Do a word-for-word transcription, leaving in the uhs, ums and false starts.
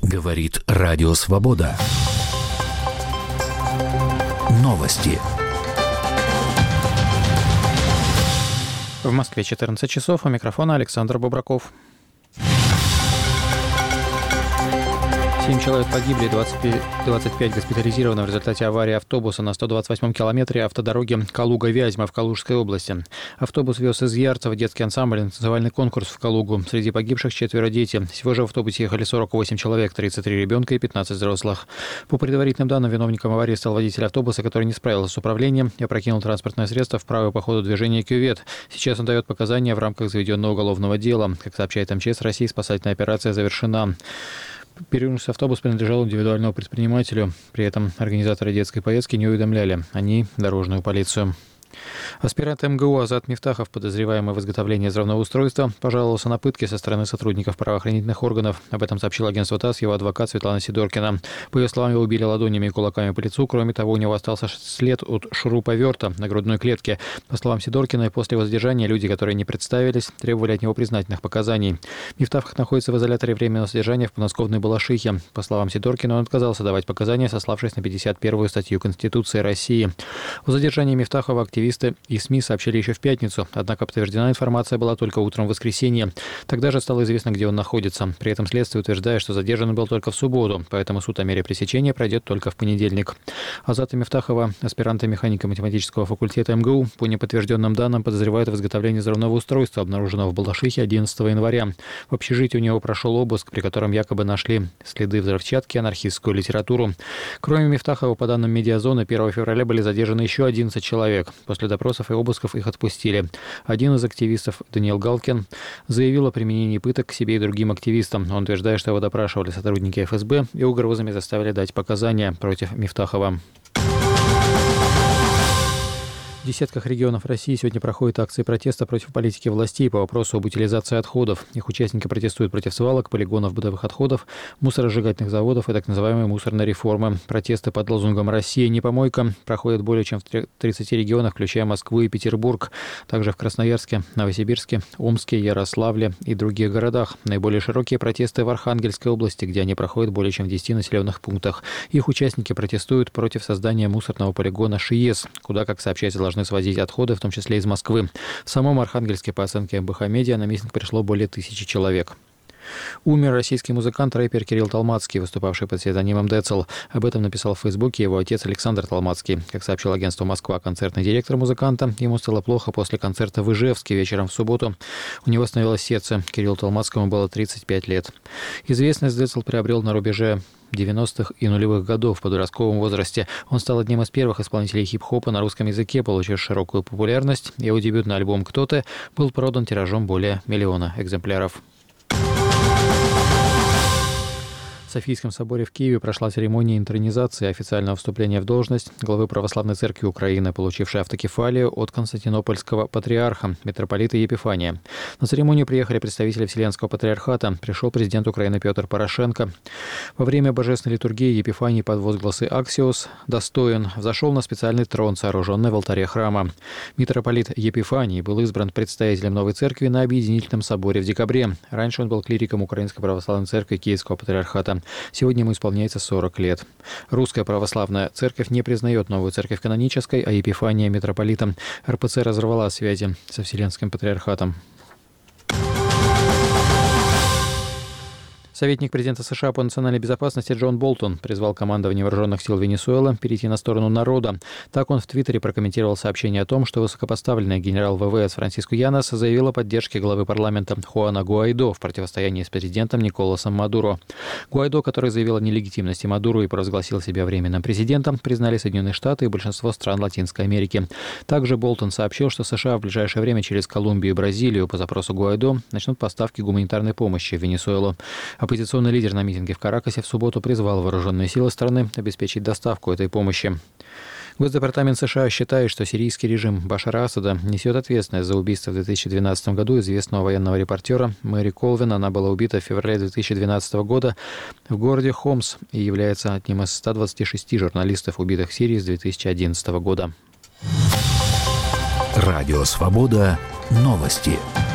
Говорит Радио Свобода. Новости. В Москве четырнадцать часов. У микрофона Александр Бобраков. Семь человек погибли, двадцать пять госпитализированы в результате аварии автобуса на сто двадцать восьмом километре автодороги Калуга-Вязьма в Калужской области. Автобус вез из Ярцева детский ансамбль, танцевальный конкурс в Калугу. Среди погибших четверо дети. Всего же в автобусе ехали сорок восемь человек, тридцать три ребенка и пятнадцать взрослых. По предварительным данным, виновником аварии стал водитель автобуса, который не справился с управлением и опрокинул транспортное средство в правый по ходу движения кювет. Сейчас он дает показания в рамках заведенного уголовного дела. Как сообщает эм че эс России, спасательная операция завершена. Перевернувшийся автобус принадлежал индивидуальному предпринимателю. При этом организаторы детской поездки не уведомляли о ней дорожную полицию. Аспирант эм гэ у Азат Мифтахов, подозреваемый в изготовлении взрывного устройства, пожаловался на пытки со стороны сотрудников правоохранительных органов. Об этом сообщил агентство ТАСС его адвокат Светлана Сидоркина. По ее словам, его убили ладонями и кулаками по лицу. Кроме того, у него остался след от шуруповерта на грудной клетке. По словам Сидоркиной, после его задержания люди, которые не представились, требовали от него признательных показаний. Мифтахов находится в изоляторе временного содержания в подмосковной Балашихе. По словам Сидоркина, он отказался давать показания, сославшись на пятьдесят первую статью Конституции России. О задержании Мифтахова активисты и СМИ сообщили еще в пятницу, однако подтверждена информация была только утром в воскресенье. Тогда же стало известно, где он находится. При этом следствие утверждает, что задержан был только в субботу, поэтому суд о мере пресечения пройдет только в понедельник. Азата Мифтахова, аспиранта механико-математического факультета эм гэ у, по неподтвержденным данным подозревают в изготовлении взрывного устройства, обнаруженного в Балашихе одиннадцатого января. В общежитии у него прошел обыск, при котором якобы нашли следы взрывчатки, анархистскую литературу. Кроме Мифтахова, по данным Медиазоны, первого февраля были задержаны еще одиннадцать человек. После допросов и обысков их отпустили. Один из активистов, Даниил Галкин, заявил о применении пыток к себе и другим активистам. Он утверждает, что его допрашивали сотрудники эф эс бэ и угрозами заставили дать показания против Мифтахова. В десятках регионов России сегодня проходят акции протеста против политики властей по вопросу об утилизации отходов. Их участники протестуют против свалок, полигонов бытовых отходов, мусоросжигательных заводов и так называемой мусорной реформы. Протесты под лозунгом «Россия не помойка» проходят более чем в тридцати регионах, включая Москву и Петербург. Также в Красноярске, Новосибирске, Омске, Ярославле и других городах. Наиболее широкие протесты в Архангельской области, где они проходят более чем в десяти населенных пунктах. Их участники протестуют против создания мусорного полигона ШИЭС, куда, как сообщается, должны свозить отходы, в том числе из Москвы. В самом Архангельске, по оценке эм бэ ха Медиа, на митинг пришло более тысячи человек. Умер российский музыкант, рэпер Кирилл Толмацкий, выступавший под псевдонимом Децл. Об этом написал в Фейсбуке его отец Александр Толмацкий. Как сообщил агентство «Москва», концертный директор музыканта, ему стало плохо после концерта в Ижевске вечером в субботу. У него остановилось сердце. Кириллу Толмацкому было тридцать пять лет. Известность Децл приобрел на рубеже девяностых и нулевых годов в подростковом возрасте. Он стал одним из первых исполнителей хип-хопа на русском языке, получив широкую популярность. Его дебютный альбом «Кто ты» был продан тиражом более миллиона экземпляров. В Софийском соборе в Киеве прошла церемония интронизации официального вступления в должность главы Православной Церкви Украины, получившей автокефалию от константинопольского патриарха, митрополита Епифания. На церемонию приехали представители Вселенского патриархата. Пришел президент Украины Петр Порошенко. Во время божественной литургии Епифаний под возгласы «Аксиос» «Достоин» взошел на специальный трон, сооруженный в алтаре храма. Митрополит Епифаний был избран предстоятелем новой церкви на Объединительном соборе в декабре. Раньше он был клириком Украинской Православной Церкви Киевского патриархата. Сегодня ему исполняется сорок лет. Русская Православная Церковь не признает новую церковь канонической, а Епифания митрополитом. эр пэ цэ разорвала связи со Вселенским патриархатом. Советник президента США по национальной безопасности Джон Болтон призвал командование вооруженных сил Венесуэлы перейти на сторону народа. Так он в Твиттере прокомментировал сообщение о том, что высокопоставленный генерал вэ вэ эс Франсиско Янос заявил о поддержке главы парламента Хуана Гуайдо в противостоянии с президентом Николасом Мадуро. Гуайдо, который заявил о нелегитимности Мадуро и провозгласил себя временным президентом, признали Соединенные Штаты и большинство стран Латинской Америки. Также Болтон сообщил, что США в ближайшее время через Колумбию и Бразилию по запросу Гуайдо начнут поставки гуманитарной помощи в Венесуэлу. Оппозиционный лидер на митинге в Каракасе в субботу призвал вооруженные силы страны обеспечить доставку этой помощи. Госдепартамент США считает, что сирийский режим Башара Асада несет ответственность за убийство в две тысячи двенадцатом году известного военного репортера Мэри Колвин. Она была убита в феврале две тысячи двенадцатого года в городе Хомс и является одним из ста двадцати шести журналистов, убитых в Сирии с две тысячи одиннадцатого года. Радио «Свобода». Новости.